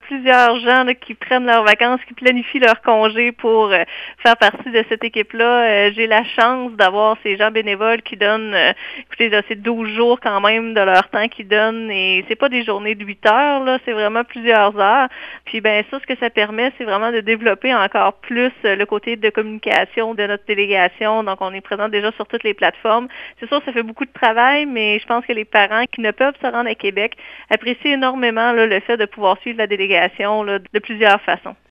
plusieurs gens là, qui prennent leurs vacances, qui planifient leurs congés pour faire partie de cette équipe-là. J'ai la chance d'avoir ces gens bénévoles qui donnent, écoutez, là, c'est 12 jours quand même de leur temps qu'ils donnent et c'est pas des journées de 8 heures, là, c'est vraiment plusieurs heures. Puis ben ça, ce que ça permet, c'est vraiment de développer encore plus le côté de communication de notre délégation. Donc, on est présent déjà sur toutes les plateformes. C'est sûr, ça fait beaucoup de travail, mais je pense que les parents qui ne peuvent se rendre à Québec apprécient énormément là, le fait de pouvoir suivre la délégation là, de plusieurs façons.